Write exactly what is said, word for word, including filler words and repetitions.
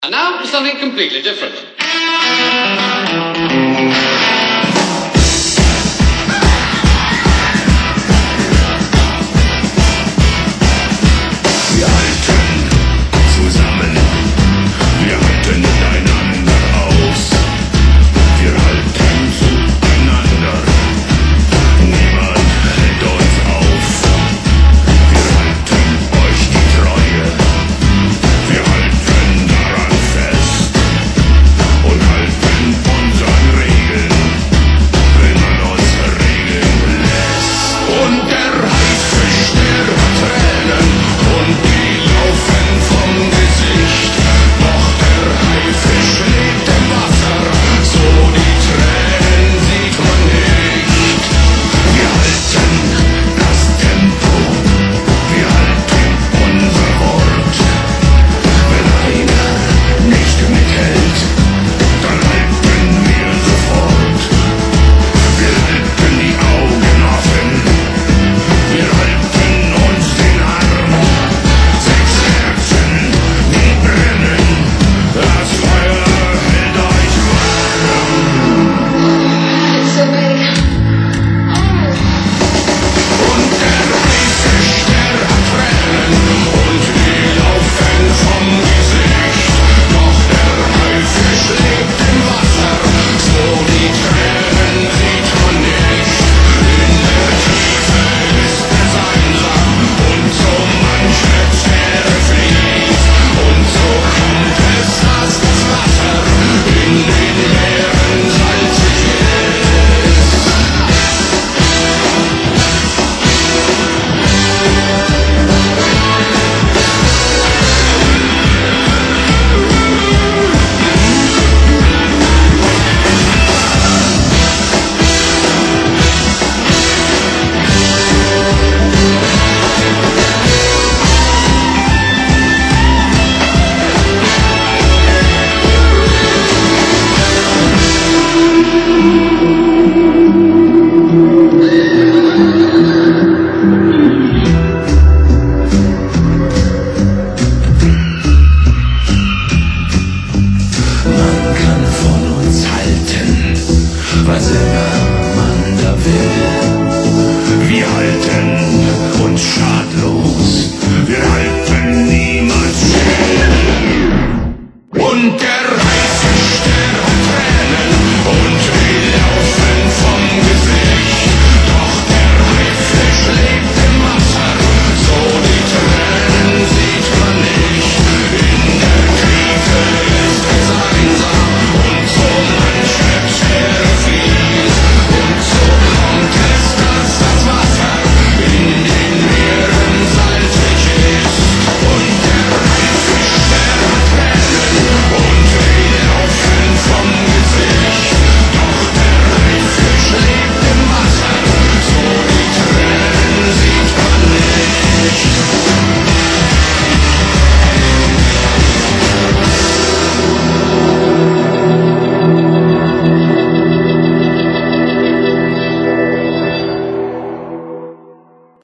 And now something completely different. Wir halten zusammen, wir halten miteinander aus, wir halten zueinander, niemand hält uns auf, wir halten euch die Treue, wir halten daran fest und halten unseren Regeln, wenn man uns regeln lässt. Und der Haifisch, der hat Tränen und die laufen vom Gesicht. Doch der Haifisch lebt im Wasser, so die Tränen sieht man nicht. Wir halten das Tempo, wir halten unser Wort. Wenn einer nicht mithält, dann halten wir sofort. Wir halten die Augen offen, wir halten uns den Arm. Sechs Herzen, die brennen, das Feuer hält euch warm. It's so big. Und der Haifisch, der hat Tränen und die laufen vom Gesicht. Doch der Haifisch lebt im Wasser, so die Tränen sieht man nicht. In der Tiefe ist es einsam und so manches Meer fließt. Und so kommt es, dass das Wasser in den Meeren salzig ist. Man kann von uns halten, was immer man da will. Wir halten uns schadlos, wir halten niemals still. Und der